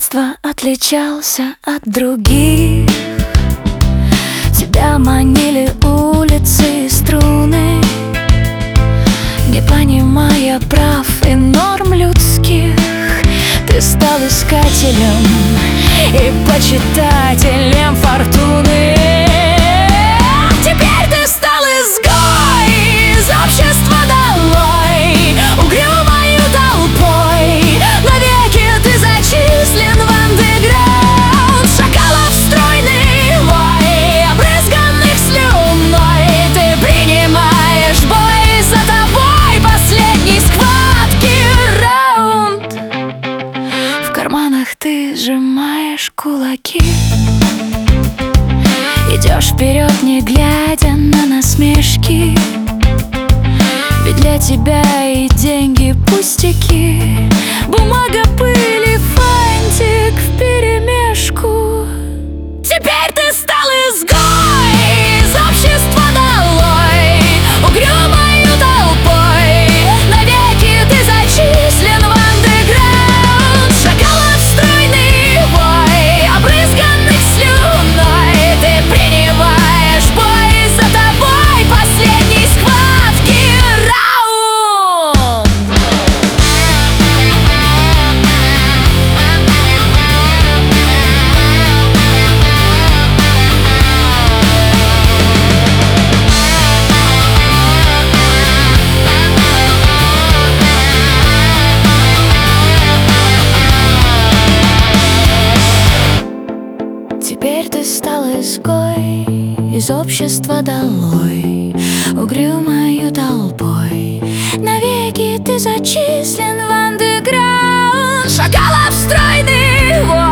детства отличался от других. Тебя манили улицы и струны, не понимая прав и норм людских. Ты стал искателем и почитателем фортуны. Теперь ты стал изгой, из общества долой, угрюмою толпой. Навеки ты зачислен в андеграунд. Шакалов стройный вой, обрызганных слюной. Ты принимаешь бой, за тобой последний схватки раунд. В карманах ты сжимаешь кулаки, идешь вперед, не глядя на насмешки. Ведь для тебя и деньги пустяки, бумага, пыль и фантик вперемешку. Теперь ты стал изгой, из общества долой, угрюмою толпой. Навеки ты зачислен в андеграунд. Шакалов стройный вой, обрызганных слюной. Ты принимаешь бой, за тобой последний схватки раунд. Теперь ты стал изгой, из общества долой, угрюмою толпой. Навеки ты зачислен в андеграунд. Шакалов стройный вой,